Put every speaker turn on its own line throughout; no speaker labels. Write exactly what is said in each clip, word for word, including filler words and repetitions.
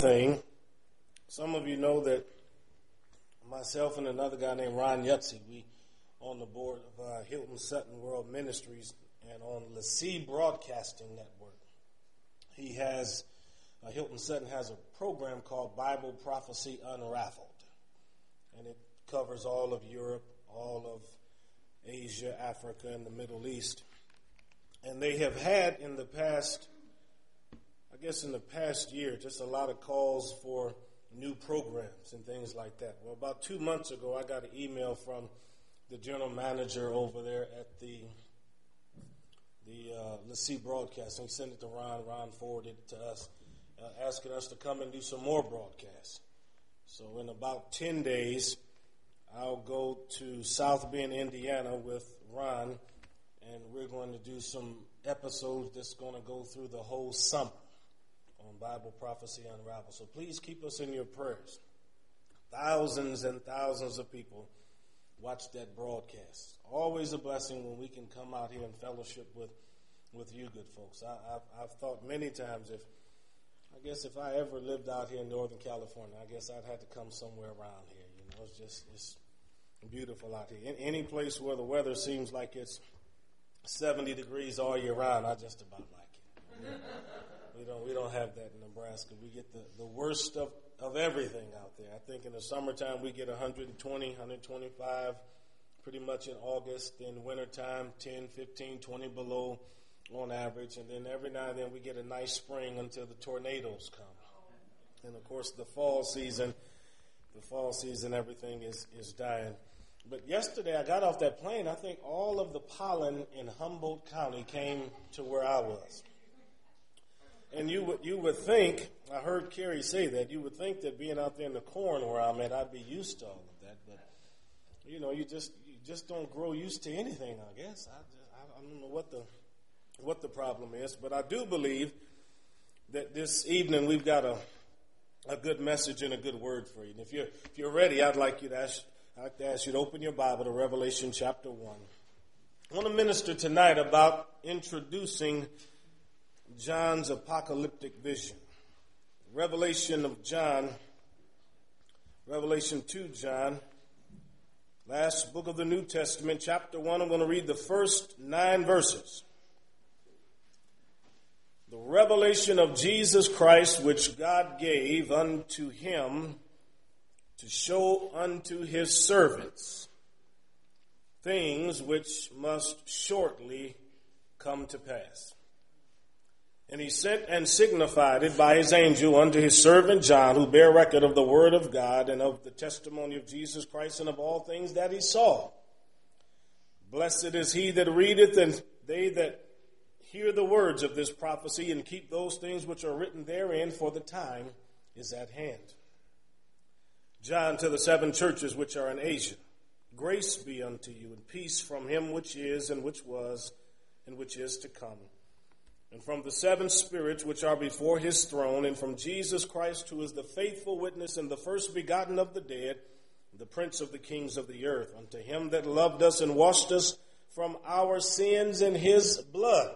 Thing. Some of you know that myself and another guy named Ron Yutzi, we on the board of uh, Hilton Sutton World Ministries and on LeSea Broadcasting Network. He has, uh, Hilton Sutton has a program called Bible Prophecy Unraveled, and it covers all of Europe, all of Asia, Africa, and the Middle East. And they have had in the past I guess in the past year, just a lot of calls for new programs and things like that. Well, about two months ago, I got an email from the general manager over there at the the uh, LeSea Broadcasting. He sent it to Ron. Ron forwarded it to us, uh, asking us to come and do some more broadcasts. So in about ten days, I'll go to South Bend, Indiana with Ron, and we're going to do some episodes that's going to go through the whole summer on Bible Prophecy Unraveled. So please keep us in your prayers. Thousands and thousands of people watch that broadcast. Always a blessing when we can come out here and fellowship with, with you good folks. I, I've, I've thought many times if, I guess if I ever lived out here in Northern California, I guess I'd have to come somewhere around here. You know, it's just, it's beautiful out here. In any place where the weather seems like it's seventy degrees all year round, I just about like it. You know? We don't we don't have that in Nebraska. We get the, the worst of, of everything out there. I think in the summertime we get one hundred twenty, one hundred twenty-five pretty much in August. In wintertime, ten, fifteen, twenty below on average. And then every now and then we get a nice spring until the tornadoes come. And, of course, the fall season, the fall season, everything is, is dying. But yesterday I got off that plane. I think all of the pollen in Humboldt County came to where I was. And you would you would think, I heard Kerry say that, you would think that being out there in the corn where I'm at, I'd be used to all of that. But, you know, you just you just don't grow used to anything, I guess. I, just, I don't know what the what the problem is. But I do believe that this evening we've got a a good message and a good word for you. And if you're, if you're ready, I'd like you to ask, I'd like to ask you to open your Bible to Revelation chapter one. I want to minister tonight about introducing John's apocalyptic vision. Revelation of John, Revelation two John, last book of the New Testament, chapter one. I'm going to read the first nine verses. The revelation of Jesus Christ, which God gave unto him to show unto his servants things which must shortly come to pass. And he sent and signified it by his angel unto his servant John, who bare record of the word of God and of the testimony of Jesus Christ and of all things that he saw. Blessed is he that readeth, and they that hear the words of this prophecy, and keep those things which are written therein, for the time is at hand. John, to the seven churches which are in Asia, grace be unto you, and peace from him which is, and which was, and which is to come, and from the seven spirits which are before his throne, and from Jesus Christ, who is the faithful witness and the first begotten of the dead, the prince of the kings of the earth, unto him that loved us and washed us from our sins in his blood,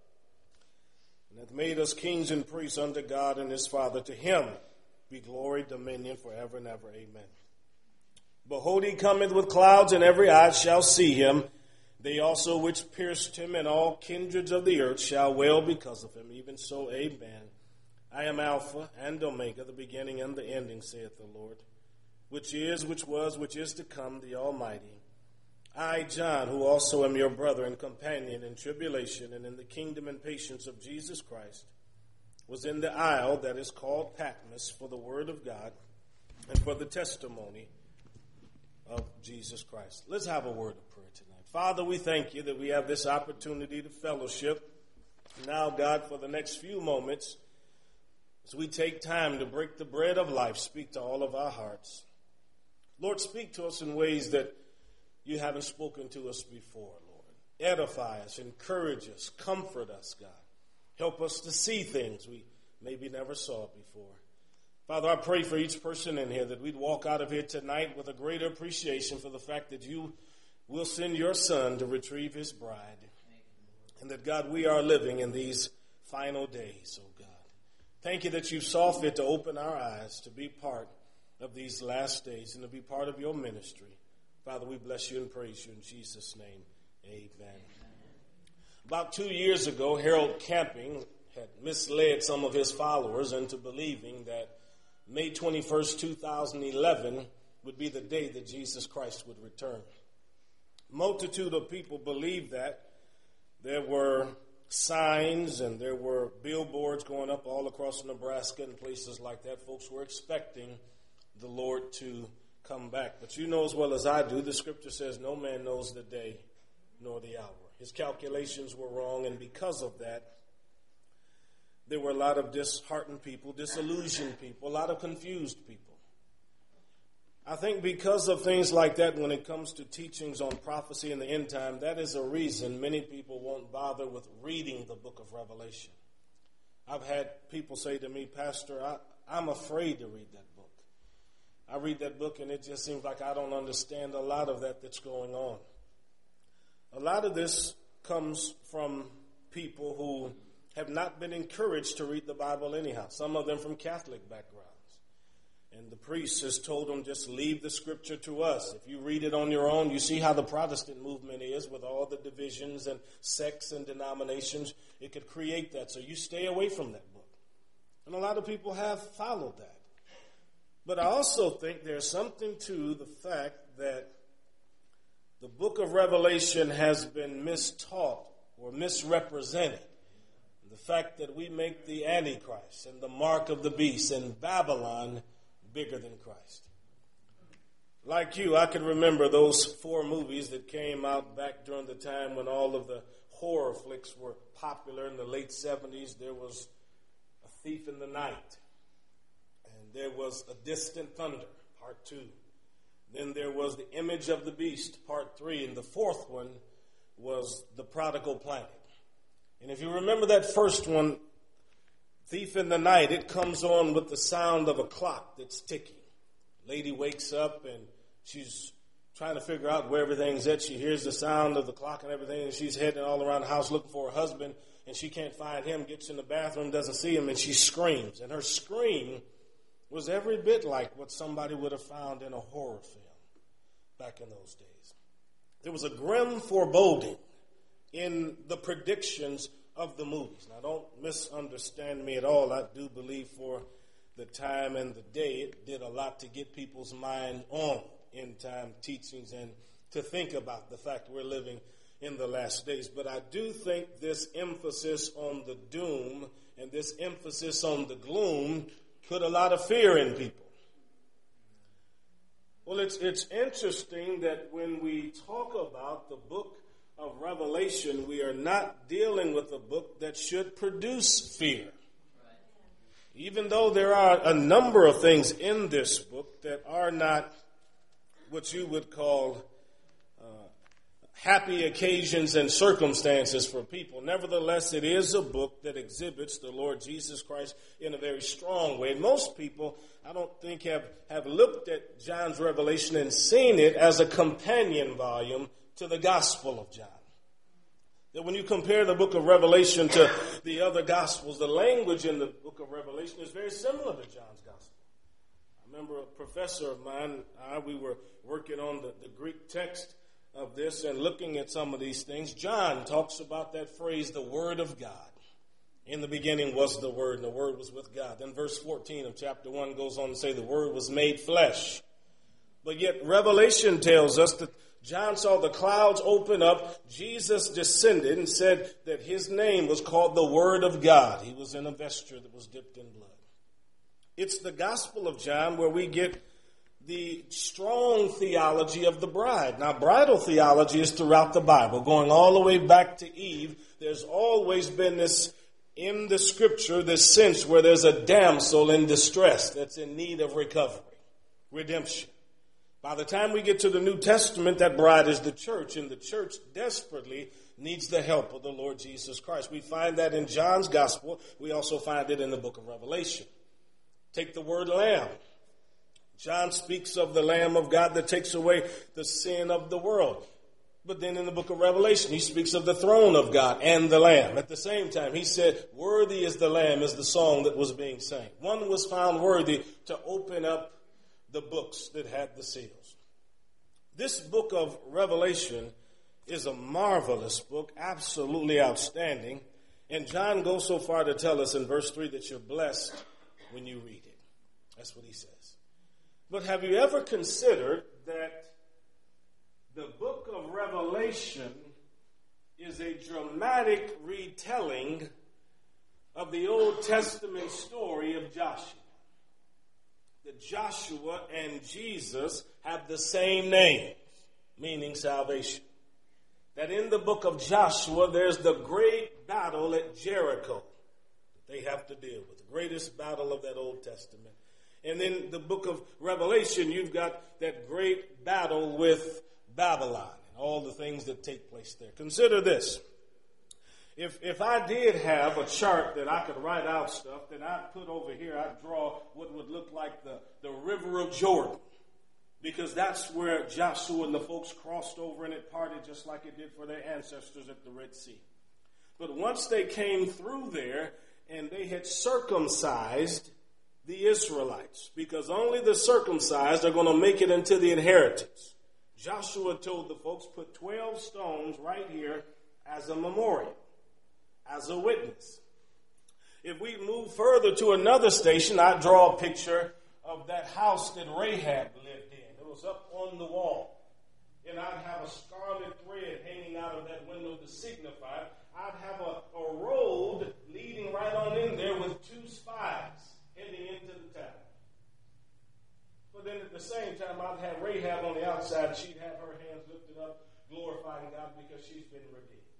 and hath made us kings and priests unto God and his Father. To him be glory, dominion forever and ever. Amen. Behold, he cometh with clouds, and every eye shall see him. They also which pierced him, and all kindreds of the earth shall wail because of him. Even so, amen. I am Alpha and Omega, the beginning and the ending, saith the Lord, which is, which was, which is to come, the Almighty. I, John, who also am your brother and companion in tribulation and in the kingdom and patience of Jesus Christ, was in the isle that is called Patmos for the word of God and for the testimony of Jesus Christ. Let's have a word of prayer tonight. Father, we thank you that we have this opportunity to fellowship. Now, God, for the next few moments, as we take time to break the bread of life, speak to all of our hearts. Lord, speak to us in ways that you haven't spoken to us before, Lord. Edify us, encourage us, comfort us, God. Help us to see things we maybe never saw before. Father, I pray for each person in here that we'd walk out of here tonight with a greater appreciation for the fact that you will send your son to retrieve his bride. And that, God, we are living in these final days, oh God. Thank you that you saw fit to open our eyes to be part of these last days and to be part of your ministry. Father, we bless you and praise you in Jesus' name. Amen. Amen. About two years ago, Harold Camping had misled some of his followers into believing that May twenty-first, two thousand eleven would be the day that Jesus Christ would return. A multitude of people believed that. There were signs and there were billboards going up all across Nebraska and places like that. Folks were expecting the Lord to come back. But you know as well as I do, the scripture says no man knows the day nor the hour. His calculations were wrong, and because of that, there were a lot of disheartened people, disillusioned people, a lot of confused people. I think because of things like that, when it comes to teachings on prophecy in the end time, that is a reason many people won't bother with reading the book of Revelation. I've had people say to me, Pastor, I, I'm afraid to read that book. I read that book and it just seems like I don't understand a lot of that that's going on. A lot of this comes from people who have not been encouraged to read the Bible anyhow, some of them from Catholic backgrounds. And the priest has told them, just leave the scripture to us. If you read it on your own, you see how the Protestant movement is with all the divisions and sects and denominations. It could create that. So you stay away from that book. And a lot of people have followed that. But I also think there's something to the fact that the book of Revelation has been mistaught or misrepresented. The fact that we make the Antichrist and the mark of the beast and Babylon bigger than Christ. Like you, I can remember those four movies that came out back during the time when all of the horror flicks were popular in the late seventies. There was A Thief in the Night, and there was A Distant Thunder, part two. Then there was The Image of the Beast, part three, and the fourth one was The Prodigal Planet. And if you remember that first one, Thief in the Night, it comes on with the sound of a clock that's ticking. Lady wakes up and she's trying to figure out where everything's at. She hears the sound of the clock and everything, and she's heading all around the house looking for her husband, and she can't find him, gets in the bathroom, doesn't see him, and she screams. And her scream was every bit like what somebody would have found in a horror film back in those days. There was a grim foreboding in the predictions of the movies. Now, don't misunderstand me at all. I do believe for the time and the day, it did a lot to get people's mind on end-time teachings and to think about the fact we're living in the last days. But I do think this emphasis on the doom and this emphasis on the gloom put a lot of fear in people. Well, it's it's interesting that when we talk about the book of Revelation, we are not dealing with a book that should produce fear. Even though there are a number of things in this book that are not what you would call uh, happy occasions and circumstances for people. Nevertheless, it is a book that exhibits the Lord Jesus Christ in a very strong way. And most people, I don't think, have, have looked at John's Revelation and seen it as a companion volume to the Gospel of John. That when you compare the book of Revelation to the other Gospels, the language in the book of Revelation is very similar to John's Gospel. I remember a professor of mine, I, we were working on the, the Greek text of this and looking at some of these things. John talks about that phrase, the Word of God. In the beginning was the Word, and the Word was with God. Then verse fourteen of chapter one goes on to say the Word was made flesh. But yet Revelation tells us that John saw the clouds open up. Jesus descended and said that his name was called the Word of God. He was in a vesture that was dipped in blood. It's the Gospel of John where we get the strong theology of the bride. Now, bridal theology is throughout the Bible, going all the way back to Eve. There's always been this, in the Scripture, this sense where there's a damsel in distress that's in need of recovery, redemption. By the time we get to the New Testament, that bride is the church, and the church desperately needs the help of the Lord Jesus Christ. We find that in John's Gospel. We also find it in the book of Revelation. Take the word lamb. John speaks of the Lamb of God that takes away the sin of the world. But then in the book of Revelation, he speaks of the throne of God and the Lamb. At the same time, he said, worthy is the Lamb is the song that was being sang. One was found worthy to open up the books that had the seals. This book of Revelation is a marvelous book, absolutely outstanding. And John goes so far to tell us in verse three that you're blessed when you read it. That's what he says. But have you ever considered that the book of Revelation is a dramatic retelling of the Old Testament story of Joshua? That Joshua and Jesus have the same name, meaning salvation. That in the book of Joshua, there's the great battle at Jericho that they have to deal with, the greatest battle of that Old Testament. And in the book of Revelation, you've got that great battle with Babylon and all the things that take place there. Consider this. If if I did have a chart that I could write out stuff, then I'd put over here, I'd draw what would look like the, the River of Jordan. Because that's where Joshua and the folks crossed over and it parted just like it did for their ancestors at the Red Sea. But once they came through there and they had circumcised the Israelites, because only the circumcised are going to make it into the inheritance. Joshua told the folks, put twelve stones right here as a memorial, as a witness. If we move further to another station, I draw a picture of that house that Rahab lived in. It was up on the wall. And I'd have a scarlet thread hanging out of that window to signify. I'd have a, a road leading right on in there with two spies heading into the town. But then at the same time, I'd have Rahab on the outside. She'd have her hands lifted up, glorifying God because she's been redeemed.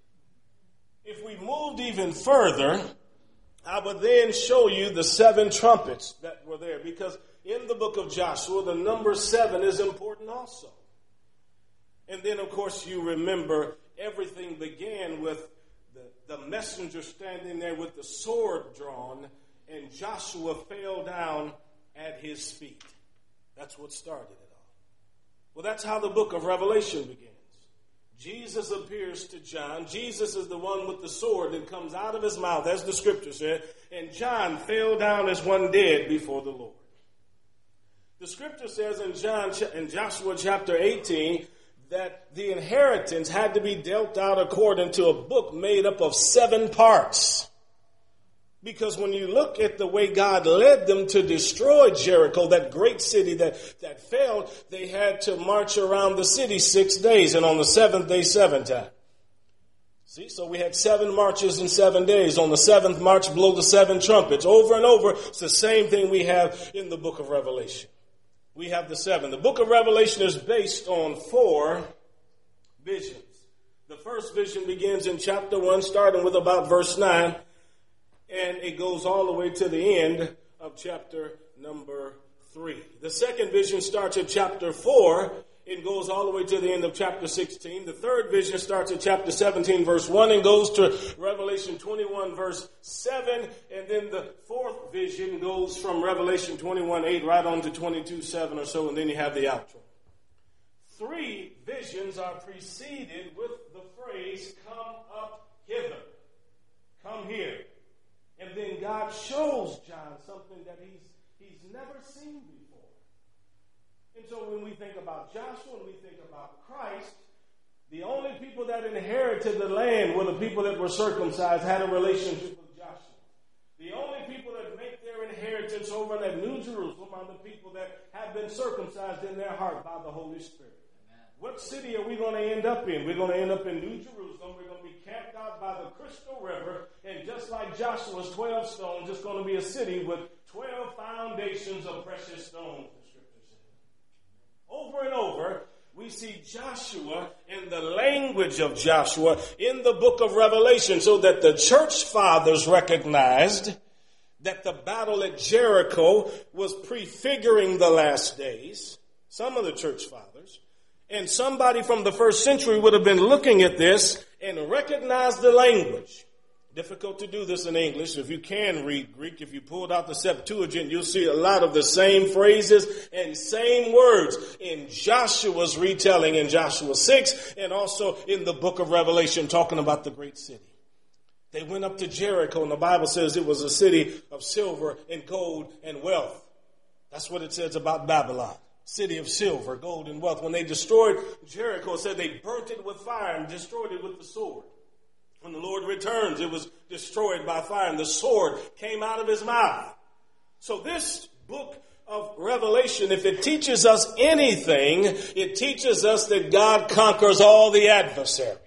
If we moved even further, I would then show you the seven trumpets that were there. Because in the book of Joshua, the number seven is important also. And then, of course, you remember everything began with the, the messenger standing there with the sword drawn, and Joshua fell down at his feet. That's what started it all. Well, that's how the book of Revelation begins. Jesus appears to John. Jesus is the one with the sword that comes out of his mouth, as the scripture said, and John fell down as one dead before the Lord. The scripture says in John, in Joshua chapter eighteen, that the inheritance had to be dealt out according to a book made up of seven parts. Because when you look at the way God led them to destroy Jericho, that great city that, that fell, they had to march around the city six days, and on the seventh day, seven times. See, so we had seven marches in seven days. On the seventh march, blow the seven trumpets. Over and over, it's the same thing we have in the book of Revelation. We have the seven. The book of Revelation is based on four visions. The first vision begins in chapter one, starting with about verse nine. And it goes all the way to the end of chapter number three. The second vision starts at chapter four. It goes all the way to the end of chapter sixteen. The third vision starts at chapter seventeen, verse one, and goes to Revelation twenty-one, verse seven. And then the fourth vision goes from Revelation twenty-one, eight right on to twenty-two, seven or so. And then you have the outro. Three visions are preceded with the phrase, come up hither. Come here. And then God shows John something that he's he's never seen before. And so when we think about Joshua, when we think about Christ, the only people that inherited the land were the people that were circumcised, had a relationship with Joshua. The only people that make their inheritance over in that New Jerusalem are the people that have been circumcised in their heart by the Holy Spirit. What city are we going to end up in? We're going to end up in New Jerusalem. We're going to be camped out by the Crystal River. And just like Joshua's twelve stones, it's going to be a city with twelve foundations of precious stones, the scripture says. Over and over, we see Joshua and the language of Joshua in the book of Revelation, so that the church fathers recognized that the battle at Jericho was prefiguring the last days. Some of the church fathers. And somebody from the first century would have been looking at this and recognized the language difficult to do this in English. If you can read Greek, if you pulled out the Septuagint, you'll see a lot of the same phrases and same words in Joshua's retelling in Joshua six and also in the book of Revelation talking about the great city. They went up to Jericho, and the Bible says it was a city of silver and gold and wealth. That's what it says about Babylon. City of silver, gold, and wealth. When they destroyed Jericho, it said they burnt it with fire and destroyed it with the sword. When the Lord returns, it was destroyed by fire, and the sword came out of his mouth. So this book of Revelation, if it teaches us anything, it teaches us that God conquers all the adversaries.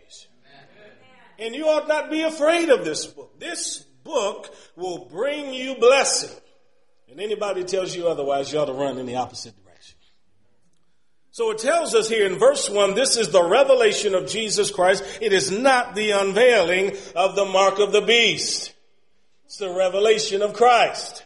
And you ought not be afraid of this book. This book will bring you blessing. And anybody tells you otherwise, you ought to run in the opposite direction. So it tells us here in verse one, this is the revelation of Jesus Christ. It is not the unveiling of the mark of the beast. It's the revelation of Christ.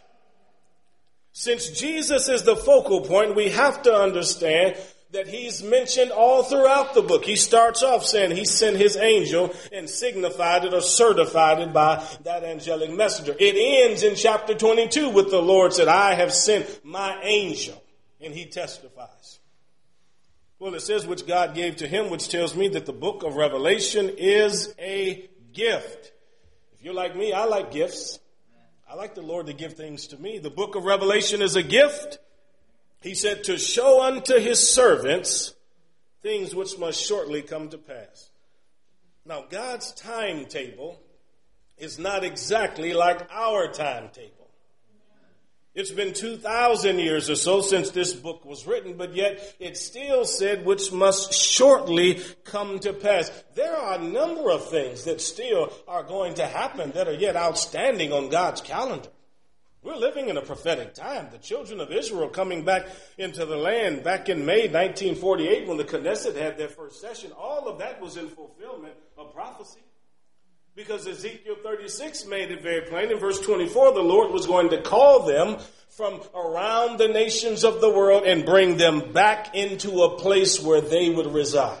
Since Jesus is the focal point, we have to understand that he's mentioned all throughout the book. He starts off saying he sent his angel and signified it or certified it by that angelic messenger. It ends in chapter twenty-two with the Lord said, I have sent my angel, and he testifies. Well, it says which God gave to him, which tells me that the book of Revelation is a gift. If you're like me, I like gifts. I like the Lord to give things to me. The book of Revelation is a gift. He said to show unto his servants things which must shortly come to pass. Now, God's timetable is not exactly like our timetable. It's been two thousand years or so since this book was written, but yet it still said which must shortly come to pass. There are a number of things that still are going to happen that are yet outstanding on God's calendar. We're living in a prophetic time. The children of Israel coming back into the land back in May nineteen forty-eight when the Knesset had their first session, all of that was in fulfillment of prophecy. Because Ezekiel thirty-six made it very plain. In verse twenty-four, the Lord was going to call them from around the nations of the world and bring them back into a place where they would reside.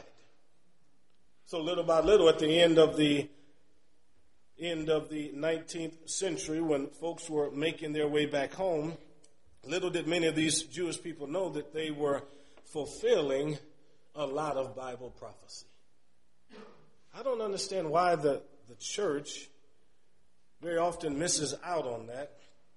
So little by little, at the end of the end of the nineteenth century, when folks were making their way back home, little did many of these Jewish people know that they were fulfilling a lot of Bible prophecy. I don't understand why the, the church very often misses out on that.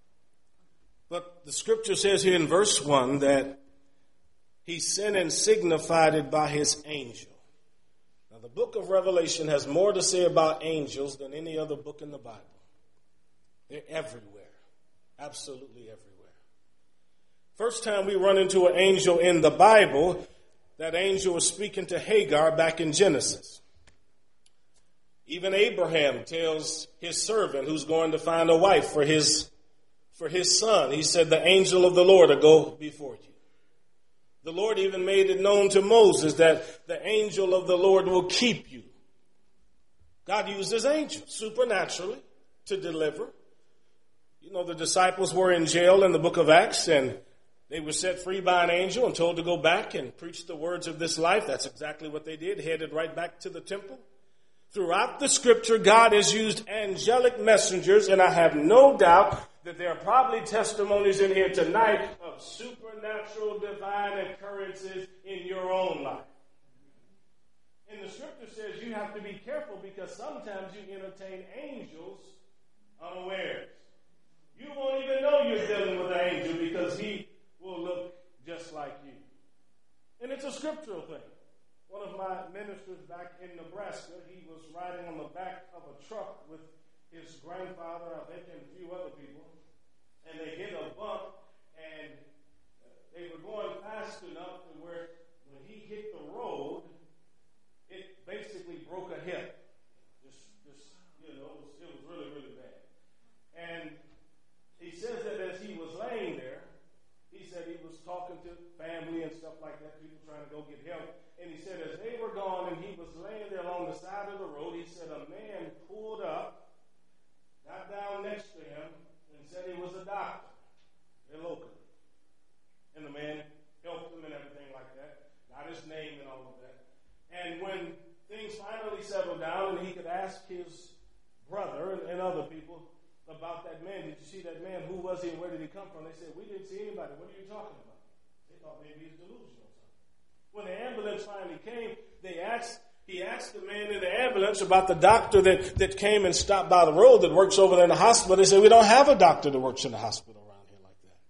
But the scripture says here in verse one that he sent and signified it by his angel. The book of Revelation has more to say about angels than any other book in the Bible. They're everywhere. Absolutely everywhere. First time we run into an angel in the Bible, that angel was speaking to Hagar back in Genesis. Even Abraham tells his servant who's going to find a wife for his, for his son. He said, the angel of the Lord will go before you. The Lord even made it known to Moses that the angel of the Lord will keep you. God used his angel supernaturally to deliver. You know, the disciples were in jail in the book of Acts, and they were set free by an angel and told to go back and preach the words of this life. That's exactly what they did, headed right back to the temple. Throughout the scripture, God has used angelic messengers, and I have no doubt that there are probably testimonies in here tonight of supernatural divine occurrences in your own life. And the scripture says you have to be careful because sometimes you entertain angels unawares. You won't even know you're dealing with an angel because he will look just like you. And it's a scriptural thing. One of my ministers back in Nebraska, he was riding on the back of a truck with his grandfather, I think, and a few other people. And they hit a bump, and they were going fast enough to where when he hit the road, it basically broke a hip. Just, just you know, it was, it was really, really bad. And he says that as he was laying there, he said he was talking to family and stuff like that, people trying to go get help. And he said as they were gone and he was laying there along the side of the road, he said a man pulled up, got down next to him, and said he was a doctor. They're local. And the man helped him and everything like that. Got his name and all of that. And when things finally settled down and he could ask his brother and, and talking about? They thought maybe he's delusional. When the ambulance finally came, they asked, he asked the man in the ambulance about the doctor that, that came and stopped by the road that works over there in the hospital. They said, we don't have a doctor that works in the hospital around here like that.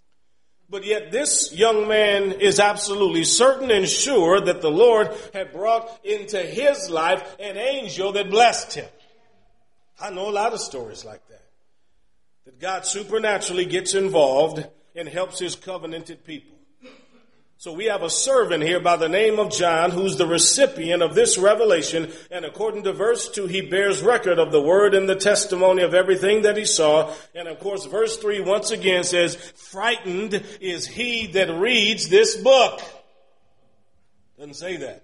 But yet this young man is absolutely certain and sure that the Lord had brought into his life an angel that blessed him. I know a lot of stories like that. That God supernaturally gets involved and helps his covenanted people. So we have a servant here by the name of John who's the recipient of this revelation. And according to verse two, he bears record of the word and the testimony of everything that he saw. And of course, verse three once again says, frightened is he that reads this book. Doesn't say that.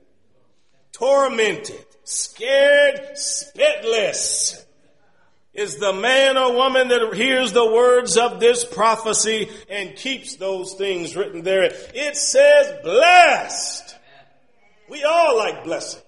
Tormented, scared, spitless is the man or woman that hears the words of this prophecy and keeps those things written there. It says blessed. We all like blessing.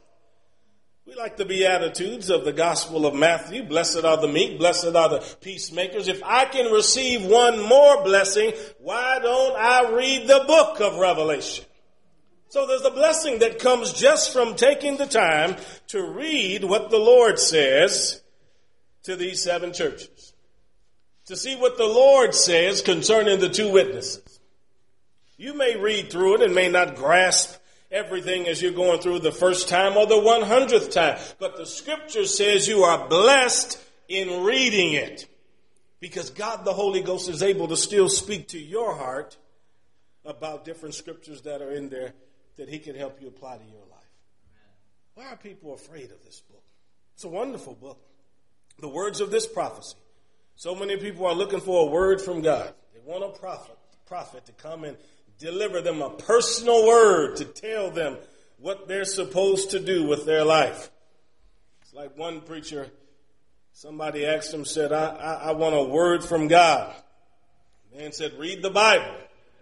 We like the Beatitudes of the Gospel of Matthew. Blessed are the meek, blessed are the peacemakers. If I can receive one more blessing, why don't I read the book of Revelation? So there's a blessing that comes just from taking the time to read what the Lord says to these seven churches, to see what the Lord says concerning the two witnesses. You may read through it and may not grasp everything as you're going through the first time or the one hundredth time, but the scripture says you are blessed in reading it because God the Holy Ghost is able to still speak to your heart about different scriptures that are in there that he can help you apply to your life. Why are people afraid of this book? It's a wonderful book. The words of this prophecy. So many people are looking for a word from God. They want a prophet, prophet to come and deliver them a personal word to tell them what they're supposed to do with their life. It's like one preacher, somebody asked him, said, I, I, I want a word from God. The man said, read the Bible.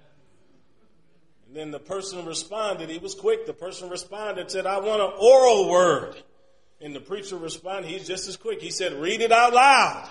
And then the person responded, he was quick. The person responded, said, I want an oral word. And the preacher responded, he's just as quick. He said, read it out loud.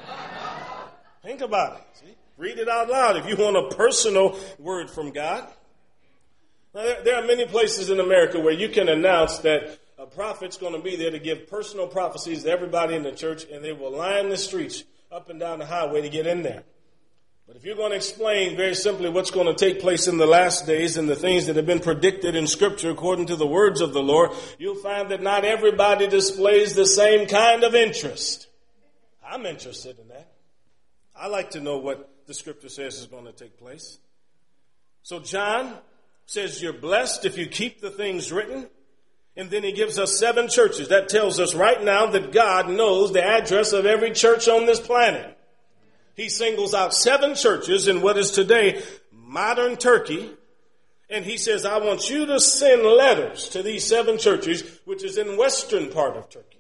Think about it. See? Read it out loud if you want a personal word from God. Now, there, there are many places in America where you can announce that a prophet's going to be there to give personal prophecies to everybody in the church, and they will line the streets up and down the highway to get in there. But if you're going to explain very simply what's going to take place in the last days and the things that have been predicted in Scripture according to the words of the Lord, you'll find that not everybody displays the same kind of interest. I'm interested in that. I like to know what the Scripture says is going to take place. So John says you're blessed if you keep the things written. And then he gives us seven churches. That tells us right now that God knows the address of every church on this planet. He singles out seven churches in what is today modern Turkey. And he says, I want you to send letters to these seven churches, which is in western part of Turkey.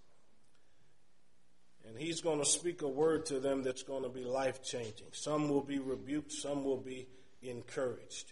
And he's going to speak a word to them that's going to be life-changing. Some will be rebuked, some will be encouraged.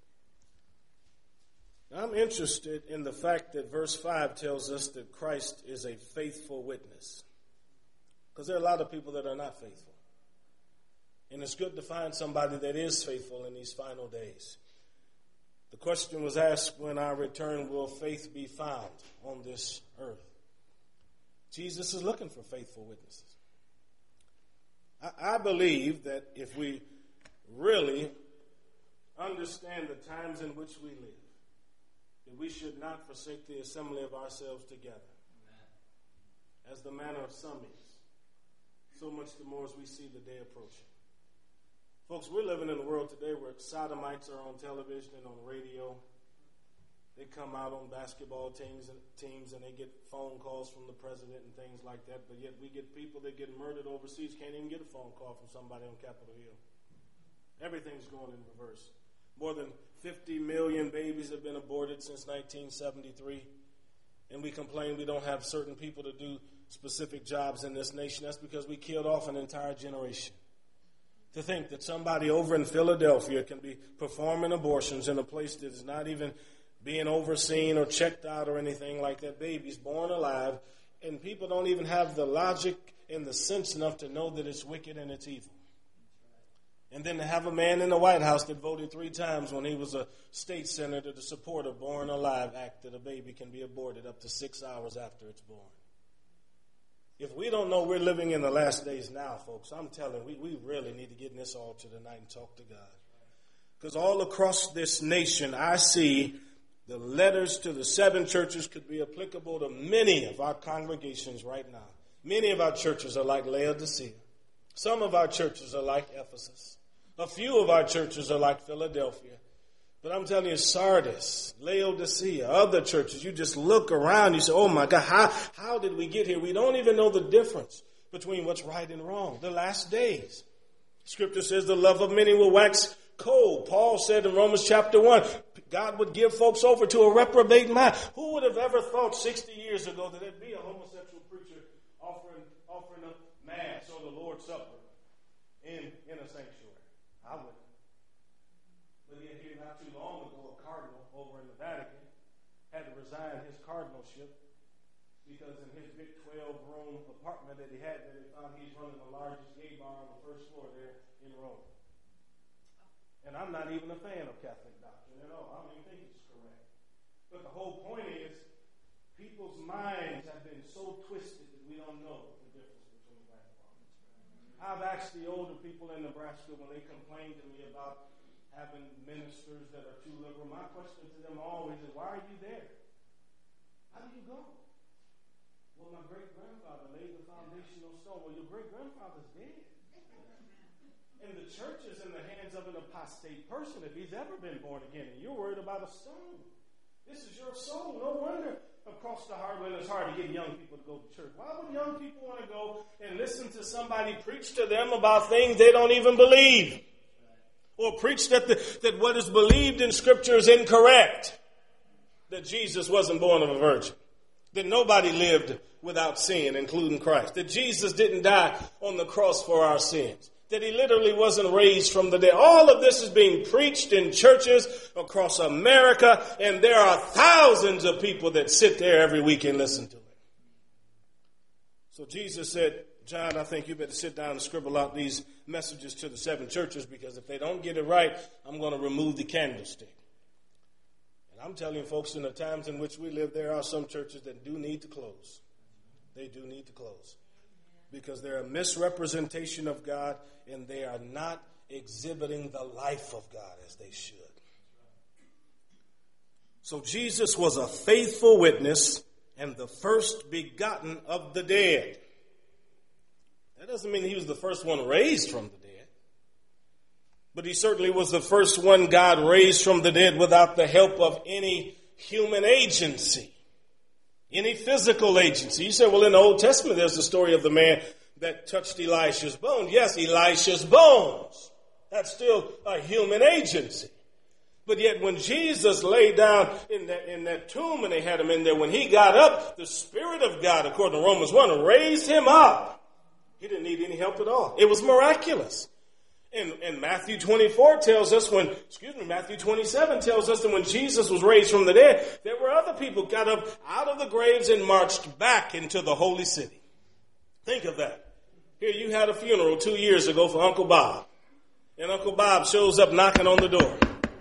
Now, I'm interested in the fact that verse five tells us that Christ is a faithful witness. Because there are a lot of people that are not faithful. And it's good to find somebody that is faithful in these final days. The question was asked, when I return, will faith be found on this earth? Jesus is looking for faithful witnesses. I, I believe that if we really understand the times in which we live, that we should not forsake the assembly of ourselves together. Amen. As the manner of some is, so much the more as we see the day approaching. Folks, we're living in a world today where sodomites are on television and on radio. They come out on basketball teams and teams and they get phone calls from the president and things like that. But yet we get people that get murdered overseas, can't even get a phone call from somebody on Capitol Hill. Everything's going in reverse. More than fifty million babies have been aborted since nineteen seventy-three. And we complain we don't have certain people to do specific jobs in this nation. That's because we killed off an entire generation. To think that somebody over in Philadelphia can be performing abortions in a place that is not even being overseen or checked out or anything like that. Babies born alive, and people don't even have the logic and the sense enough to know that it's wicked and it's evil. And then to have a man in the White House that voted three times when he was a state senator to support a Born Alive Act that a baby can be aborted up to six hours after it's born. If we don't know we're living in the last days now, folks, I'm telling you, we, we really need to get in this altar tonight and talk to God. Because all across this nation, I see the letters to the seven churches could be applicable to many of our congregations right now. Many of our churches are like Laodicea. Some of our churches are like Ephesus. A few of our churches are like Philadelphia. But I'm telling you, Sardis, Laodicea, other churches, you just look around, you say, oh my God, how, how did we get here? We don't even know the difference between what's right and wrong. The last days. Scripture says the love of many will wax cold. Paul said in Romans chapter one, God would give folks over to a reprobate mind. Who would have ever thought sixty years ago that there'd be a homosexual preacher offering, offering up mass or the Lord's Supper in, in a sanctuary? I wouldn't. But yet here not too long ago, a cardinal over in the Vatican had to resign his cardinalship because in his big twelve-room apartment that he had there, they found he's running the largest gay bar on the first floor there in Rome. And I'm not even a fan of Catholic doctrine at all. I don't even think it's correct. But the whole point is, people's minds have been so twisted that we don't know the difference between right and wrong. I've asked the older people in Nebraska when they complain to me about having ministers that are too liberal. My question to them always is, why are you there? How do you go? Well, my great-grandfather laid the foundational stone. Well, your great-grandfather's dead. And the church is in the hands of an apostate person if he's ever been born again. And you're worried about a stone. This is your soul. No wonder across the heartland it's hard to get young people to go to church. Why would young people want to go and listen to somebody preach to them about things they don't even believe? Or preach that, the, that what is believed in Scripture is incorrect. That Jesus wasn't born of a virgin. That nobody lived without sin, including Christ. That Jesus didn't die on the cross for our sins. That he literally wasn't raised from the dead. All of this is being preached in churches across America, and there are thousands of people that sit there every week and listen to it. So Jesus said, John, I think you better sit down and scribble out these messages to the seven churches, because if they don't get it right, I'm going to remove the candlestick. And I'm telling you, folks, in the times in which we live, there are some churches that do need to close. They do need to close. Because they're a misrepresentation of God, and they are not exhibiting the life of God as they should. So Jesus was a faithful witness and the first begotten of the dead. That doesn't mean he was the first one raised from the dead. But he certainly was the first one God raised from the dead without the help of any human agency. Any physical agency. You say, well, in the Old Testament, there's the story of the man that touched Elisha's bones. Yes, Elisha's bones. That's still a human agency. But yet when Jesus lay down in that, in that tomb and they had him in there, when he got up, the Spirit of God, according to Romans one, raised him up. He didn't need any help at all. It was miraculous. And, and Matthew twenty-four tells us when, excuse me, Matthew twenty-seven tells us that when Jesus was raised from the dead, there were other people got up out of the graves and marched back into the holy city. Think of that. Here you had a funeral two years ago for Uncle Bob. And Uncle Bob shows up knocking on the door.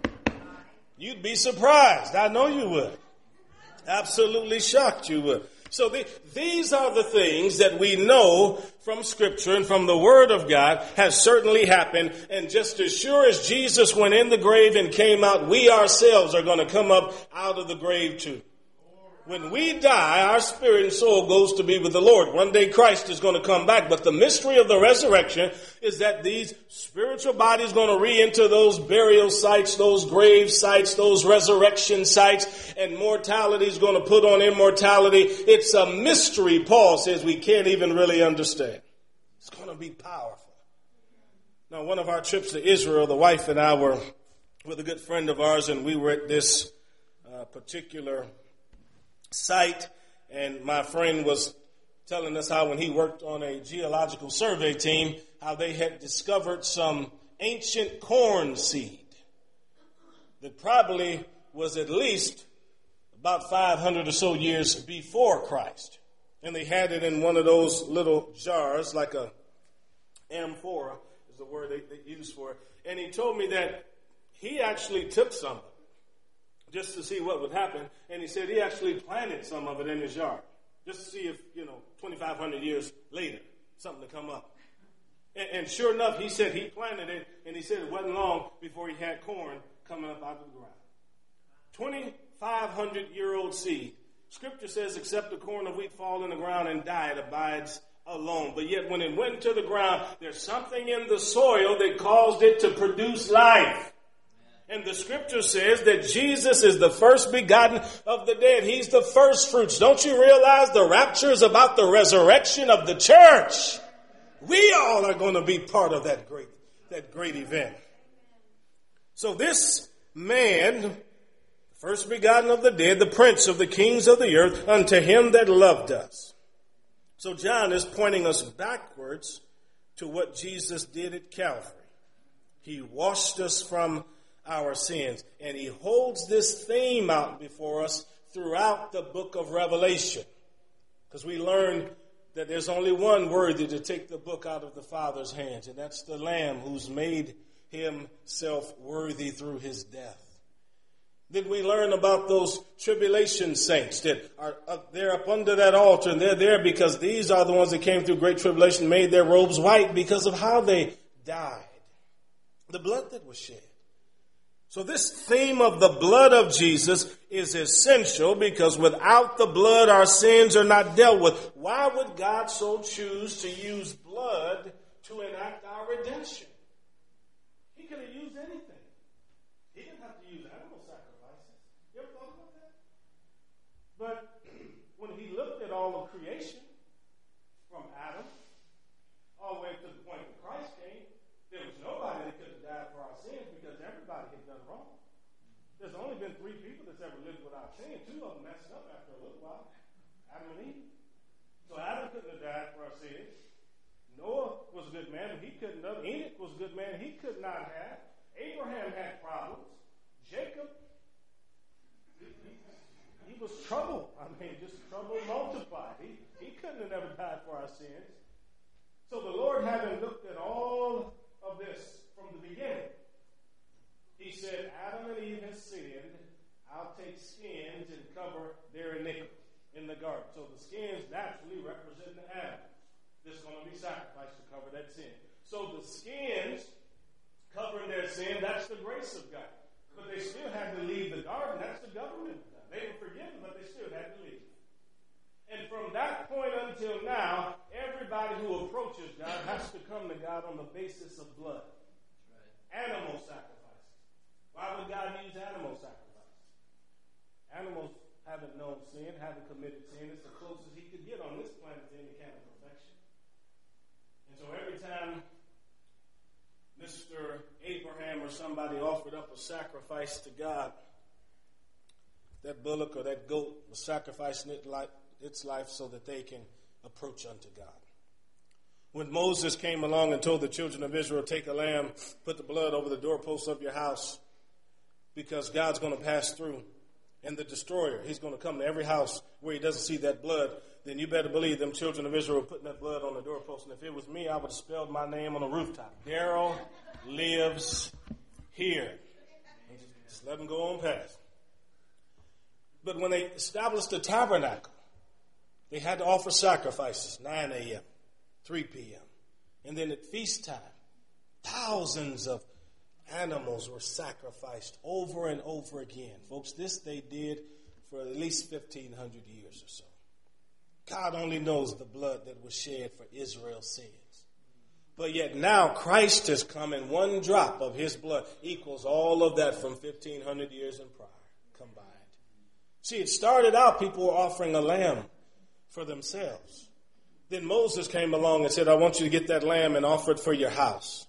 You'd be surprised. I know you would. Absolutely shocked you would. So the, these are the things that we know from Scripture and from the Word of God has certainly happened. And just as sure as Jesus went in the grave and came out, we ourselves are going to come up out of the grave too. When we die, our spirit and soul goes to be with the Lord. One day Christ is going to come back. But the mystery of the resurrection is that these spiritual bodies are going to re-enter those burial sites, those grave sites, those resurrection sites, and mortality is going to put on immortality. It's a mystery, Paul says, we can't even really understand. It's going to be powerful. Now, one of our trips to Israel, the wife and I were with a good friend of ours, and we were at this uh, particular site, and my friend was telling us how when he worked on a geological survey team, how they had discovered some ancient corn seed that probably was at least about five hundred or so years before Christ. And they had it in one of those little jars, like a amphora, as the word they, they use for it. And he told me that he actually took some of it just to see what would happen. And he said he actually planted some of it in his yard just to see if, you know, twenty-five hundred years later, something to come up. And, and sure enough, he said he planted it, and he said it wasn't long before he had corn coming up out of the ground. twenty-five hundred year old seed. Scripture says, except the corn of wheat fall in the ground and die, it abides alone. But yet when it went to the ground, there's something in the soil that caused it to produce life. And the scripture says that Jesus is the first begotten of the dead. He's the first fruits. Don't you realize the rapture is about the resurrection of the church? We all are going to be part of that great, that great event. So this man, first begotten of the dead, the prince of the kings of the earth, unto him that loved us. So John is pointing us backwards to what Jesus did at Calvary. He washed us from our sins, and he holds this theme out before us throughout the book of Revelation, because we learn that there's only one worthy to take the book out of the Father's hands, and that's the Lamb who's made himself worthy through his death. Then we learn about those tribulation saints that are up there up under that altar, and they're there because these are the ones that came through great tribulation, made their robes white because of how they died, the blood that was shed. So this theme of the blood of Jesus is essential, because without the blood, our sins are not dealt with. Why would God so choose to use blood to enact our redemption? He could have used anything. He didn't have to use animal sacrifices. You ever thought about that? But when he looked at all of creation, from Adam all the way to the point that Christ came, there was nobody that could have died for our sins, because everybody had done wrong. There's only been three people that's ever lived without sin. Two of them messed up after a little while, Adam and Eve. So Adam couldn't have died for our sins. Noah was a good man, but he couldn't have. Enoch was a good man, he could not have. Abraham had problems. Jacob, he, he, he was trouble. I mean, just trouble multiplied. He, he couldn't have never died for our sins. So the Lord, having looked at all of this from the beginning, he said, Adam and Eve have sinned. I'll take skins and cover their iniquity in the garden. So the skins naturally represent the animal that's going to be sacrificed to cover that sin. So the skins covering their sin, that's the grace of God. But they still had to leave the garden. That's the government of God. They were forgiven, but they still had to leave. And from that point until now, everybody who approaches God has to come to God on the basis of blood. Right. Animal sacrifices. Why would God use animal sacrifices? Animals haven't known sin, haven't committed sin. It's the closest he could get on this planet to any kind of perfection. And so every time Mister Abraham or somebody offered up a sacrifice to God, that bullock or that goat was sacrificing it like its life so that they can approach unto God. When Moses came along and told the children of Israel, take a lamb, put the blood over the doorposts of your house, because God's going to pass through, and the destroyer, he's going to come to every house where he doesn't see that blood, then you better believe them children of Israel were putting that blood on the doorpost. And if it was me, I would have spelled my name on the rooftop. Daryl lives here. Just let him go on past. But when they established the tabernacle, they had to offer sacrifices, nine a.m., three p.m. And then at feast time, thousands of animals were sacrificed over and over again. Folks, this they did for at least fifteen hundred years or so. God only knows the blood that was shed for Israel's sins. But yet now Christ has come, and one drop of his blood equals all of that from fifteen hundred years and prior combined. See, it started out people were offering a lamb for themselves. Then Moses came along and said, I want you to get that lamb and offer it for your house.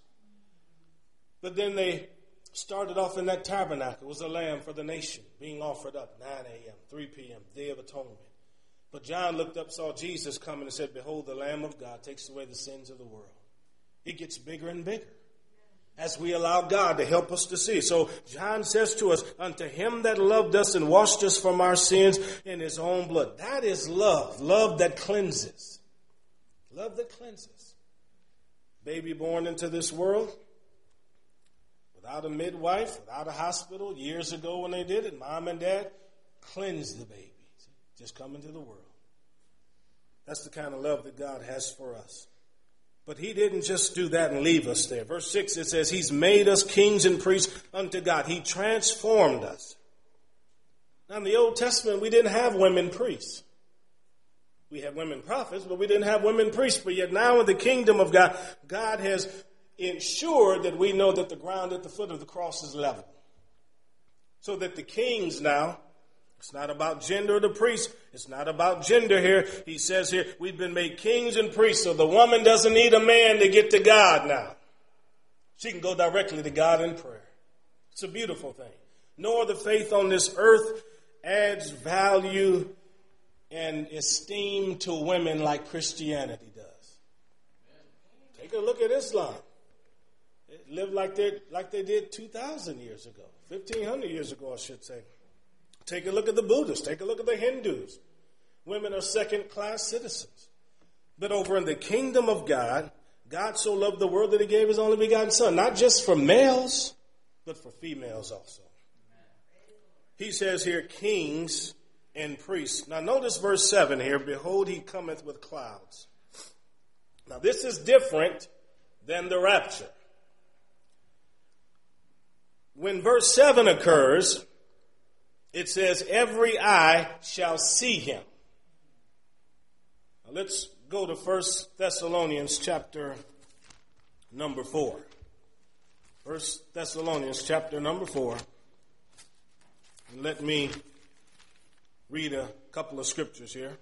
But then they started off in that tabernacle. It was a lamb for the nation being offered up, nine a.m., three p.m., Day of Atonement. But John looked up, saw Jesus coming, and said, behold, the Lamb of God takes away the sins of the world. It gets bigger and bigger as we allow God to help us to see. So John says to us, unto him that loved us and washed us from our sins in his own blood. That is love, love that cleanses. Love that cleanses. baby born into this world, without a midwife, without a hospital. Years ago when they did it, mom and dad cleansed the baby. Just come into the world. That's the kind of love that God has for us. But he didn't just do that and leave us there. Verse six, it says, he's made us kings and priests unto God. He transformed us. Now, in the Old Testament, we didn't have women priests. We had women prophets, but we didn't have women priests. But yet now in the kingdom of God, God has ensured that we know that the ground at the foot of the cross is level. So that the kings now, it's not about gender of the priest. It's not about gender here. He says here, we've been made kings and priests. So the woman doesn't need a man to get to God now. She can go directly to God in prayer. It's a beautiful thing. Nor the faith on this earth adds value and esteem to women like Christianity does. Take a look at Islam. It lived like they like they did two thousand years ago, fifteen hundred years ago, I should say. Take a look at the Buddhists. Take a look at the Hindus. Women are second-class citizens. But over in the kingdom of God, God so loved the world that he gave his only begotten son, not just for males, but for females also. He says here, kings and priests. Now notice verse seven here. Behold, he cometh with clouds. Now this is different than the rapture. When verse seven occurs, it says, every eye shall see him. Now let's go to First Thessalonians chapter number four. First Thessalonians chapter number four. And let me read a couple of scriptures here.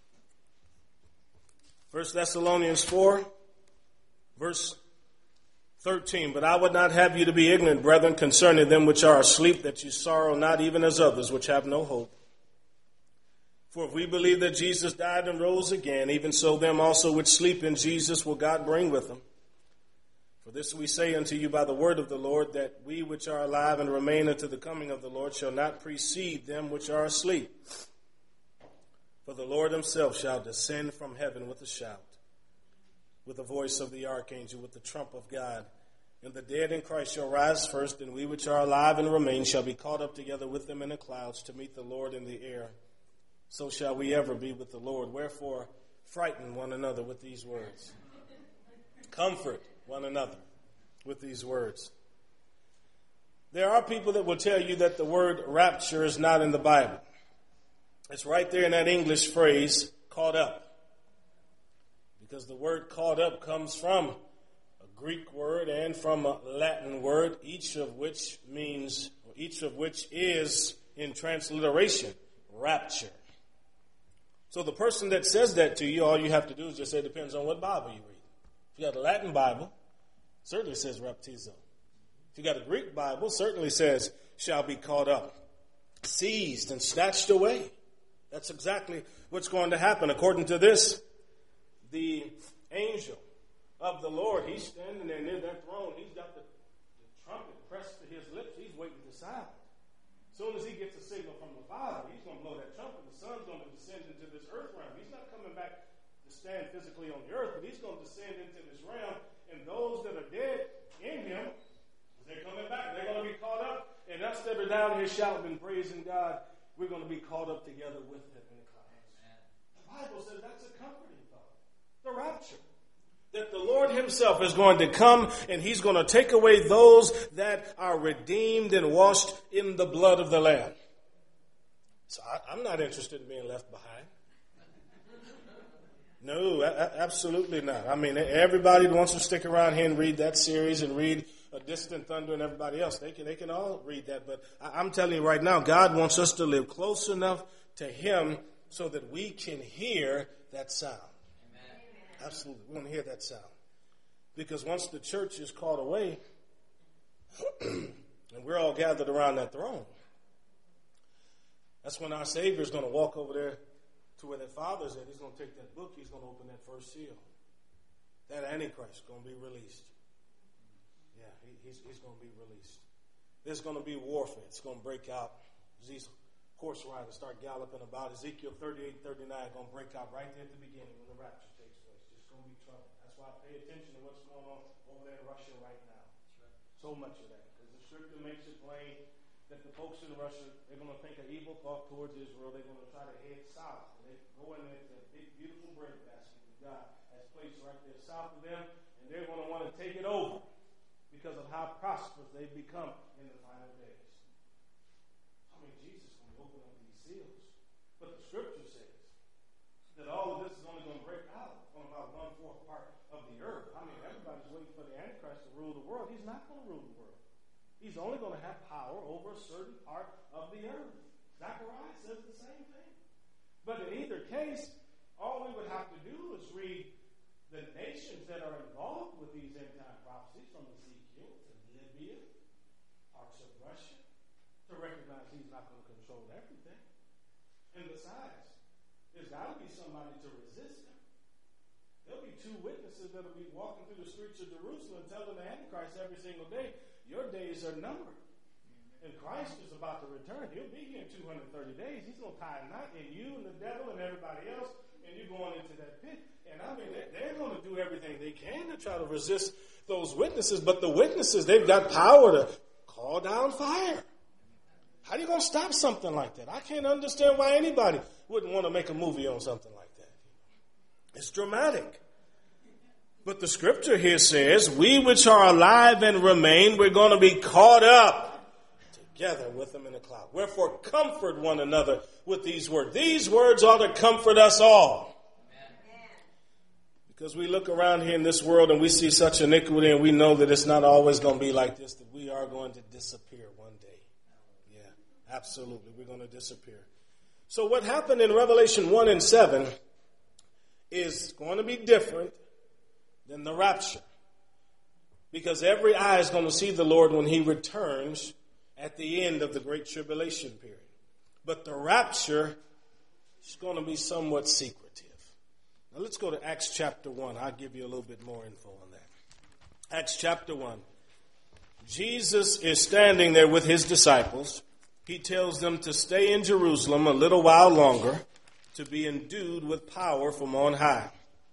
First Thessalonians four, verse thirteen. But I would not have you to be ignorant, brethren, concerning them which are asleep, that you sorrow not even as others which have no hope. For if we believe that Jesus died and rose again, even so them also which sleep in Jesus will God bring with them. For this we say unto you by the word of the Lord, that we which are alive and remain unto the coming of the Lord shall not precede them which are asleep. For the Lord himself shall descend from heaven with a shout, with the voice of the archangel, with the trump of God. And the dead in Christ shall rise first, and we which are alive and remain shall be caught up together with them in the clouds to meet the Lord in the air. So shall we ever be with the Lord. Wherefore, frighten one another with these words. Comfort one another with these words. There are people that will tell you that the word rapture is not in the Bible. It's right there in that English phrase, caught up. Because the word caught up comes from a Greek word and from a Latin word, each of which means, or each of which is in transliteration, rapture. So the person that says that to you, all you have to do is just say it depends on what Bible you read. If you got a Latin Bible, it certainly says raptizo. If you got a Greek Bible, it certainly says shall be caught up, seized and snatched away. That's exactly what's going to happen. According to this, the angel of the Lord, he's standing there near that throne. He's got the, the trumpet pressed to his lips. He's waiting to sound. As soon as he gets a signal from the Father, he's going to blow that trumpet. The Son's going to descend into this earth realm. He's not coming back to stand physically on the earth, but he's going to descend into this realm. And those that are dead in him, they're coming back. They're going to be caught up. And us that are down here shouting and praising God, we're going to be caught up together with him in the clouds. The Bible says that's a comforting thought. The rapture. That the Lord himself is going to come and he's going to take away those that are redeemed and washed in the blood of the Lamb. So I, I'm not interested in being left behind. No, a- absolutely not. I mean, everybody wants to stick around here and read that series and read A Distant Thunder and everybody else. They can, they can all read that. But I, I'm telling you right now, God wants us to live close enough to him so that we can hear that sound. Absolutely. We want to hear that sound. Because once the church is caught away, and we're all gathered around that throne, that's when our Savior is going to walk over there to where that Father's at. He's going to take that book. He's going to open that first seal. That Antichrist is going to be released. Yeah, he, he's, he's going to be released. There's going to be warfare. It's going to break out. These horse riders start galloping about. Ezekiel thirty-eight, thirty-nine going to break out right there at the beginning when the rapture takes place. Be trouble. That's why I pay attention to what's going on so much of that. Because the scripture makes it plain that the folks in Russia, they're going to think an evil thought towards Israel. They're going to try to head south. And they go in there to that big, beautiful breadbasket that God has placed right there south of them. And they're going to want to take it over because of how prosperous they've become in the final days. I mean, Jesus is going to open up these seals. But the scripture says that all of this is only going to break out on about one-fourth part of the earth. I mean, everybody's waiting for the Antichrist to rule the world. He's not going to rule the world. He's only going to have power over a certain part of the earth. Zechariah says the same thing. But in either case, all we would have to do is read the nations that are involved with these end-time prophecies, from Ezekiel to Libya, parts of Russia, to recognize he's not going to control everything. And besides, there's got to be somebody to resist him. There'll be two witnesses that will be walking through the streets of Jerusalem telling the Antichrist every single day, your days are numbered. And Christ is about to return. He'll be here in two hundred thirty days. He's going to tie a knot in you and the devil and everybody else, and you're going into that pit. And I mean, they're going to do everything they can to try to resist those witnesses. But the witnesses, they've got power to call down fire. How are you going to stop something like that? I can't understand why anybody wouldn't want to make a movie on something like that. It's dramatic. But the scripture here says, we which are alive and remain, we're going to be caught up together with them in the cloud. Wherefore, comfort one another with these words. These words ought to comfort us all. Amen. Because we look around here in this world and we see such iniquity, and we know that it's not always going to be like this, that we are going to disappear one day. Yeah, absolutely. We're going to disappear. So what happened in Revelation one and seven is going to be different than the rapture. Because every eye is going to see the Lord when he returns at the end of the Great Tribulation period. But the rapture is going to be somewhat secretive. Now let's go to Acts chapter one. I'll give you a little bit more info on that. Acts chapter one. Jesus is standing there with his disciples. He tells them to stay in Jerusalem a little while longer to be endued with power from on high.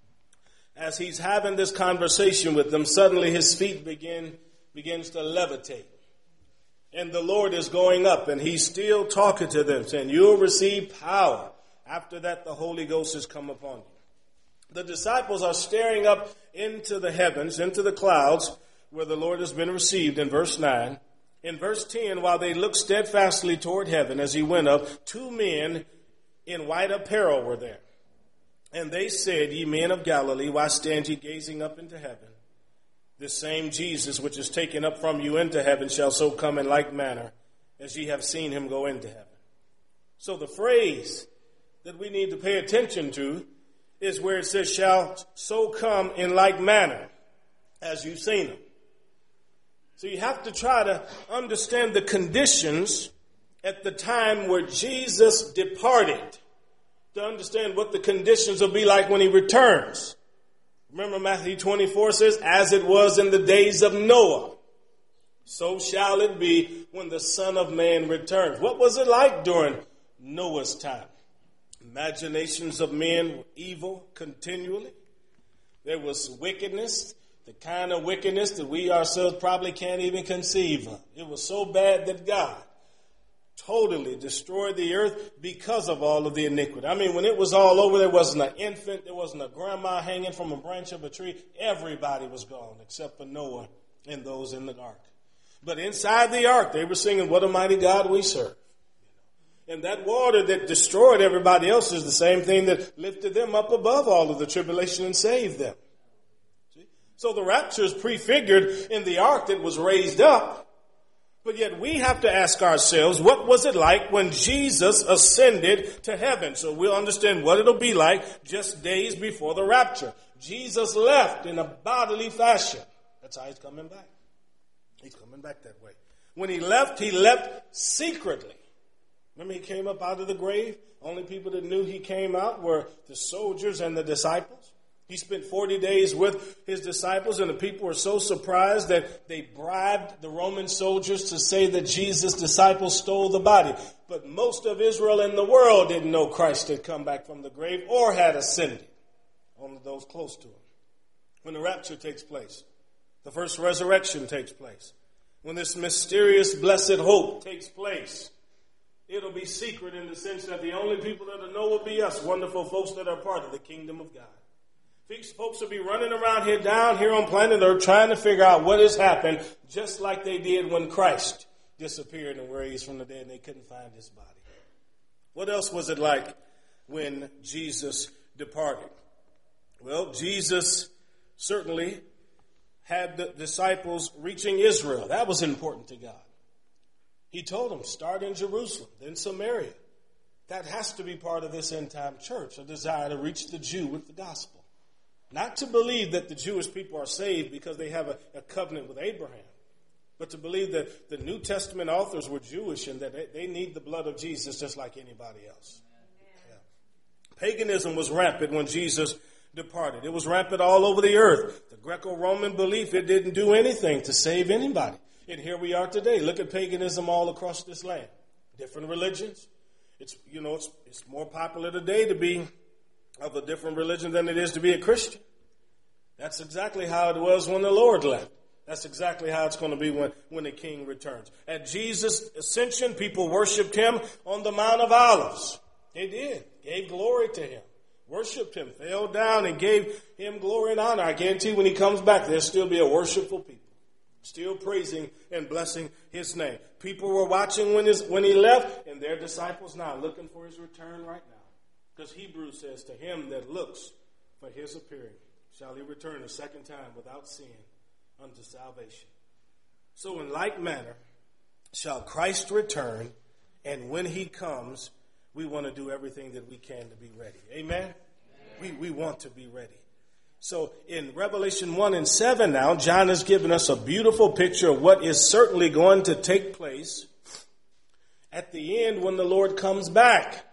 As he's having this conversation with them, suddenly his feet begin begins to levitate. And the Lord is going up, and he's still talking to them, saying, you'll receive power. After that, the Holy Ghost has come upon you. The disciples are staring up into the heavens, into the clouds, where the Lord has been received in verse nine. In verse ten, while they looked steadfastly toward heaven as he went up, two men in white apparel were there. And they said, ye men of Galilee, why stand ye gazing up into heaven? This same Jesus, which is taken up from you into heaven, shall so come in like manner as ye have seen him go into heaven. So the phrase that we need to pay attention to is where it says, shall so come in like manner as you've seen him. So you have to try to understand the conditions at the time where Jesus departed, to understand what the conditions will be like when he returns. Remember, Matthew twenty-four says, as it was in the days of Noah, so shall it be when the Son of Man returns. What was it like during Noah's time? Imaginations of men were evil continually. There was wickedness, the kind of wickedness that we ourselves probably can't even conceive of. It was so bad that God totally destroyed the earth because of all of the iniquity. I mean, when it was all over, there wasn't an infant, there wasn't a grandma hanging from a branch of a tree. Everybody was gone except for Noah and those in the ark. But inside the ark, they were singing, what a mighty God we serve. And that water that destroyed everybody else is the same thing that lifted them up above all of the tribulation and saved them. See? So the rapture is prefigured in the ark that was raised up. But yet we have to ask ourselves, what was it like when Jesus ascended to heaven? So we'll understand what it'll be like just days before the rapture. Jesus left in a bodily fashion. That's how he's coming back. He's coming back that way. When he left, he left secretly. Remember, he came up out of the grave. Only people that knew he came out were the soldiers and the disciples. He spent forty days with his disciples, and the people were so surprised that they bribed the Roman soldiers to say that Jesus' disciples stole the body. But most of Israel and the world didn't know Christ had come back from the grave or had ascended. Only those close to him. When the rapture takes place, the first resurrection takes place, when this mysterious blessed hope takes place, it'll be secret in the sense that the only people that'll know will be us, wonderful folks that are part of the kingdom of God. These folks will be running around here down here on planet Earth trying to figure out what has happened, just like they did when Christ disappeared and raised from the dead and they couldn't find his body. What else was it like when Jesus departed? Well, Jesus certainly had the disciples reaching Israel. That was important to God. He told them, start in Jerusalem, then Samaria. That has to be part of this end-time church, a desire to reach the Jew with the gospel. Not to believe that the Jewish people are saved because they have a, a covenant with Abraham, but to believe that the New Testament authors were Jewish and that they, they need the blood of Jesus just like anybody else. Yeah. Paganism was rampant when Jesus departed. It was rampant all over the earth. The Greco-Roman belief, it didn't do anything to save anybody. And here we are today. Look at paganism all across this land. Different religions. It's, you know, it's, it's more popular today to be of a different religion than it is to be a Christian. That's exactly how it was when the Lord left. That's exactly how it's going to be when, when the King returns. At Jesus' ascension, people worshiped him on the Mount of Olives. They did. Gave glory to him. Worshipped him. Fell down and gave him glory and honor. I guarantee when he comes back, there'll still be a worshipful people. Still praising and blessing his name. People were watching when, his, when he left, and their disciples now looking for his return right now. Because Hebrews says, to him that looks for his appearing shall he return a second time without sin unto salvation. So in like manner shall Christ return, and when he comes, we want to do everything that we can to be ready. Amen? Amen. We, we want to be ready. So in Revelation one and seven now, John has given us a beautiful picture of what is certainly going to take place at the end when the Lord comes back.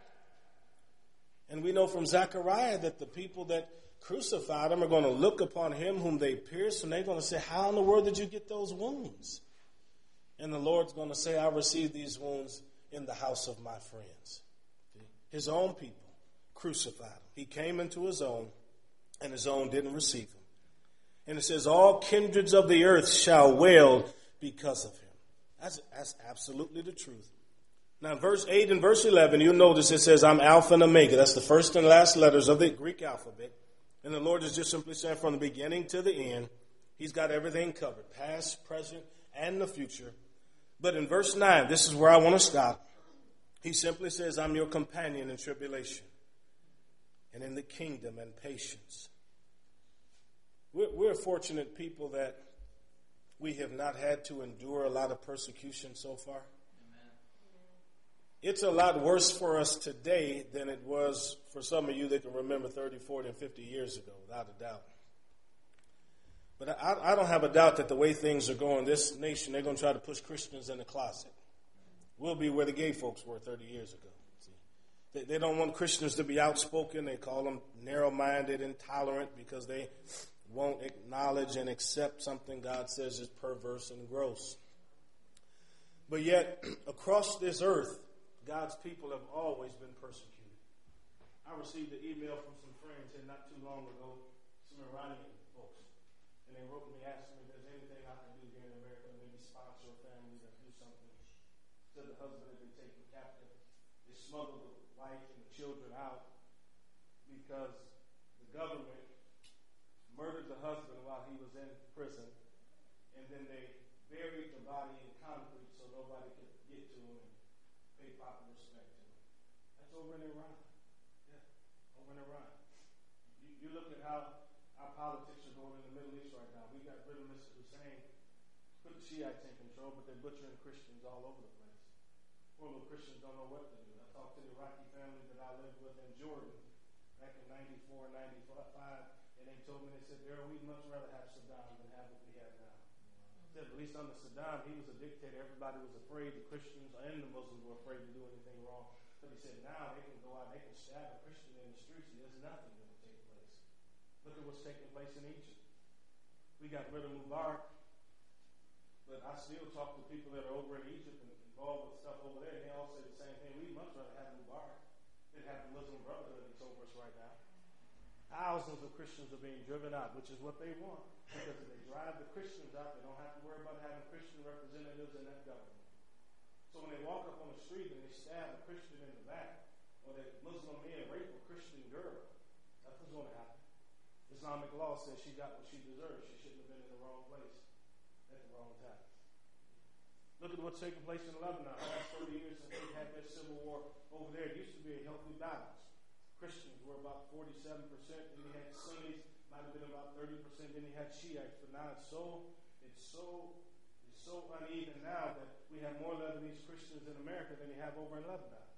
And we know from Zechariah that the people that crucified him are going to look upon him whom they pierced, and they're going to say, how in the world did you get those wounds? And the Lord's going to say, I received these wounds in the house of my friends. His own people crucified him. He came into his own, and his own didn't receive him. And it says, all kindreds of the earth shall wail because of him. That's, that's absolutely the truth. Now, in verse eight and verse eleven, you'll notice it says, I'm Alpha and Omega. That's the first and last letters of the Greek alphabet. And the Lord is just simply saying from the beginning to the end, he's got everything covered, past, present, and the future. But in verse nine, this is where I want to stop. He simply says, I'm your companion in tribulation and in the kingdom and patience. We're, we're fortunate people that we have not had to endure a lot of persecution so far. It's a lot worse for us today than it was for some of you that can remember thirty, forty, and fifty years ago, without a doubt. But I, I don't have a doubt that the way things are going, this nation, they're going to try to push Christians in the closet. We'll be where the gay folks were thirty years ago. See? They, they don't want Christians to be outspoken. They call them narrow-minded, intolerant, because they won't acknowledge and accept something God says is perverse and gross. But yet, across this earth, God's people have always been persecuted. I received an email from some friends here not too long ago, some Iranian folks, and they wrote me asking me if there's anything I can do here in America, maybe sponsor a family that do something. Said the husband had been taken captive. They smuggled the wife and the children out because the government murdered the husband while he was in prison, and then they buried the body in concrete so nobody could get to him and pay proper respect to him. That's over in Iran. Yeah, over in Iran. You, you look at how our politics are going in the Middle East right now. We got rid of Mister Hussein, put the Shiites in control, but they're butchering Christians all over the place. Poor little Christians don't know what to do. I talked to the Iraqi family that I lived with in Jordan back in ninety-four, ninety-five, and they told me, they said, Daryl, we'd much rather have Saddam than have what we have now. Said, at least under Saddam, he was a dictator. Everybody was afraid. The Christians and the Muslims were afraid to do anything wrong. But he said, now they can go out, they can stab a Christian in the streets, and there's nothing that will take place. Look at what's taking place in Egypt. We got rid of Mubarak, but I still talk to people that are over in Egypt and involved with stuff over there, and they all say the same thing. We'd much rather have Mubarak than have the Muslim Brotherhood that's over us right now. Thousands of Christians are being driven out, which is what they want. Because if they drive the Christians out, they don't have to worry about having Christian representatives in that government. So when they walk up on the street and they stab a Christian in the back, or that Muslim man rape a Christian girl, that's what's going to happen. Islamic law says she got what she deserved. She shouldn't have been in the wrong place at the wrong time. Look at what's taking place in Lebanon. The last thirty years since they had their civil war over there, it used to be a healthy balance. Christians were about forty-seven percent, then you had Sunnis, might have been about thirty percent, then you had Shiites. But now it's so, it's so, it's so uneven now that we have more Lebanese Christians in America than you have over in Lebanon.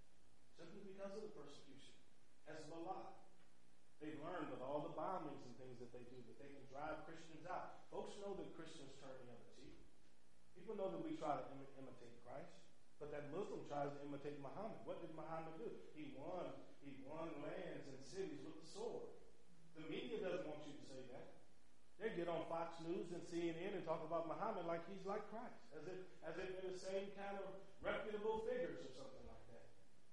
Simply because of the persecution. Hezbollah. They've learned with all the bombings and things that they do that they can drive Christians out. Folks know that Christians turn the other cheek. People know that we try to im- imitate Christ. But that Muslim tries to imitate Muhammad. What did Muhammad do? He won. He won lands and cities with the sword. The media doesn't want you to say that. They get on Fox News and C N N and talk about Muhammad like he's like Christ, as if as if they're the same kind of reputable figures or something like that.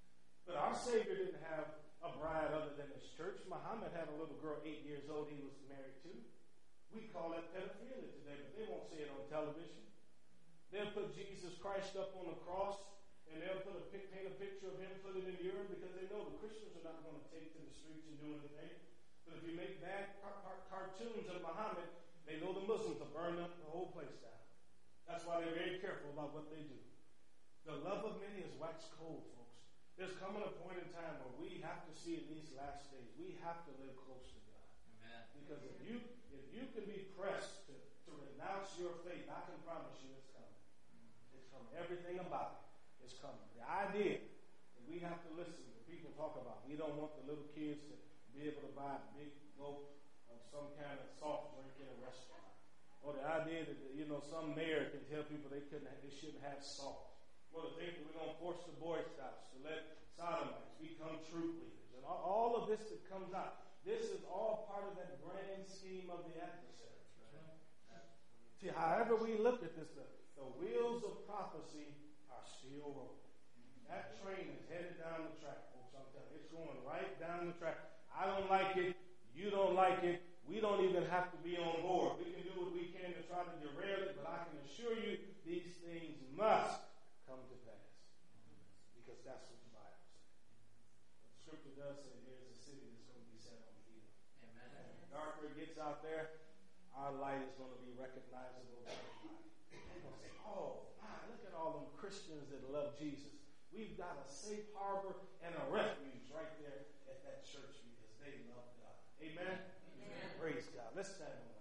But our Savior didn't have a bride other than his church. Muhammad had a little girl, eight years old, he was married to. We call that pedophilia today, but they won't say it on television. They'll put Jesus Christ up on the cross, and they'll put a pic, paint a picture of him, put it in urine, because they know the Christians are not going to take to the streets and do anything. But if you make bad car- car- cartoons of Muhammad, they know the Muslims will burn up the whole place down. That's why they're very careful about what they do. The love of many is waxed cold, folks. There's coming a point in time where we have to see in these last days, we have to live close to God. Amen. Because if you if you can be pressed to, to renounce your faith, I can promise you it's coming. It's coming. Everything about it is coming. The idea that we have to listen to people talk about, we don't want the little kids to be able to buy a big gulp of some kind of soft drink in a restaurant. Or the idea that, you know, some mayor can tell people they couldn't, they shouldn't have salt. Or the think that we're going to force the Boy Scouts to let sodomites become troop leaders. And all, all of this that comes out, this is all part of that grand scheme of the adversary. Right? See, however we look at this, the, the wheels of prophecy are still rolling. That train is headed down the track, folks. I'm telling you, it's going right down the track. I don't like it. You don't like it. We don't even have to be on board. We can do what we can to try to derail it, but I can assure you these things must come to pass. Because that's what the Bible says. But the scripture does say there's a city that's going to be set on the hill. Amen. And the darker it gets out there, our light is going to be recognizable by everybody. They're going to say, oh, my, look at all them Christians that love Jesus. We've got a safe harbor and a refuge right there at that church because they love God. Amen? Amen. Praise God. Let's stand on